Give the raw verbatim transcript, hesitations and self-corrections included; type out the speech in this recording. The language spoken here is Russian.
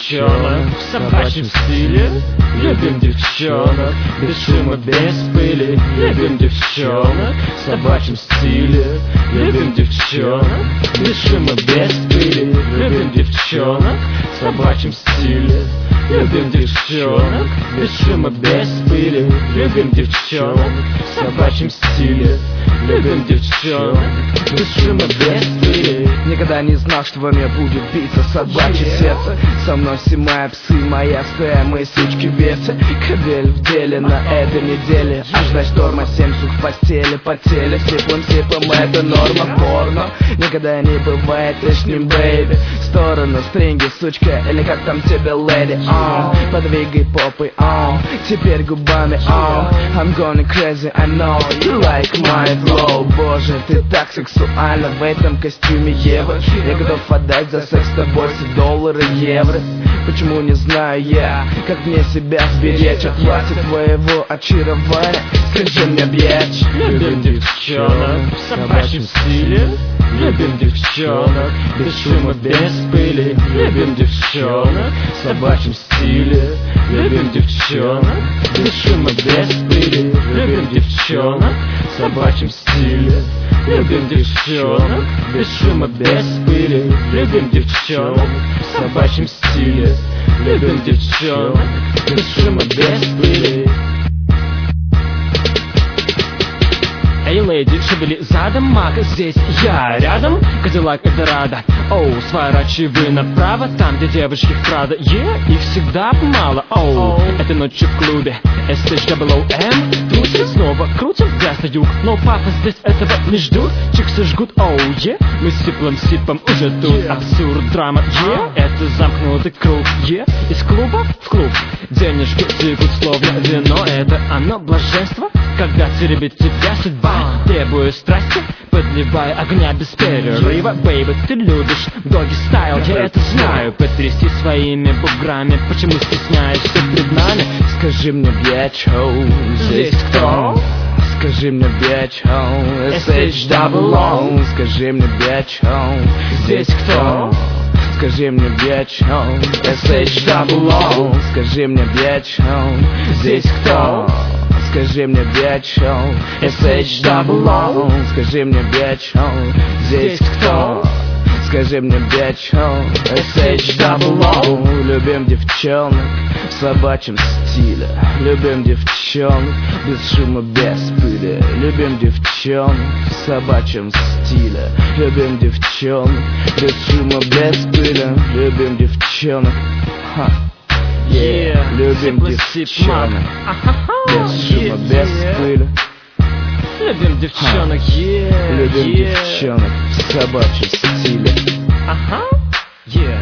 девчонок в собачьем стиле. Любим девчонок без шума, без пыли. Любим девчонок в собачьем стиле. Любим девчонок без шума, без пыли. Любим девчонок в собачьем стиле. Любим девчонок без шума, без пыли. Любим девчонок в собачьем стиле. Любим девчонок без шума, без пыли. Никогда не знал, что во мне будет биться собачье yeah. сердце. Со мной все мои псы, моя стая, мои сучки весы. Кабель в деле на этой неделе. Аж до шторма, семь сук в постели, по теле. Сиплым, сиплым, это норма, порно. Никогда не бывает лишним, бэйби. Сторону стринги, сучка, или как там тебе, леди. Oh, подвигай попой, oh, теперь губами, oh. I'm going crazy, I know you like my flow. Боже, ты так сексуальна в этом костюме Евы. Я готов отдать за секс с тобой все доллары, евро. Почему не знаю я, как мне себя сберечь от власти твоего очарования? Скажи мне, бьяч. Любим девчонок в собачьем стиле. Любим девчонок без шума, без пыли. Любим девчонок в собачьем стиле. Любим девчонок без шума, без пыли. Любим девчонок в собачьем стиле. Любим девчонок без шума, без пыли. Любим девчонок в собачьем стиле. Любим девчонок без шума, без пыли. Эй, леди, шевели задом, мага, здесь я рядом. Кадиллак Эльдорадо, оу, сворачивай направо. Там, где девочки в Прадо, е, их всегда мало. Оу, этой ночью в клубе эс эйч дабл ю эм. Трусим, снова крутим, газ на юг. Но папа здесь этого не ждут. Чиксы жгут, оу, е. Мы с сиплым сипом уже тут. Абсурд, драма, е. Это замкнутый круг, е. Из клуба в клуб. Денежки текут словно вино. Это оно, блаженство, когда теребит тебя судьба. Требую страсти, подливая огня без перерыва. Бэйби, ты любишь доги стайл, я это знаю. Потряси своими буграми, почему стесняешься перед нами? Скажи мне, бьяч, оу, здесь кто? Скажи мне, бьяч, оу, эс эйч дабл ю. Скажи мне, бьяч, оу, здесь кто? Скажи мне, бьяч, оу, эс эйч дабл ю. Скажи мне, бьяч, оу, здесь кто? Скажи мне, бьяч, оу, эс эйч дабл ю. Скажи мне, бьяч, оу, здесь кто? Скажи мне, бьяч, оу, эс эйч дабл ю. Любим девчонок в собачьем стиле. Любим девчонок без шума, без пыли. Любим девчонок в собачьем стиле. Любим девчонок без шума, без пыли. Любим девчонок, ха. Yeah, любим девчонок без шума, без пыли. Любим девчонок, yeah, любим yeah. девчонок в собачьем стиле. Ага, yeah.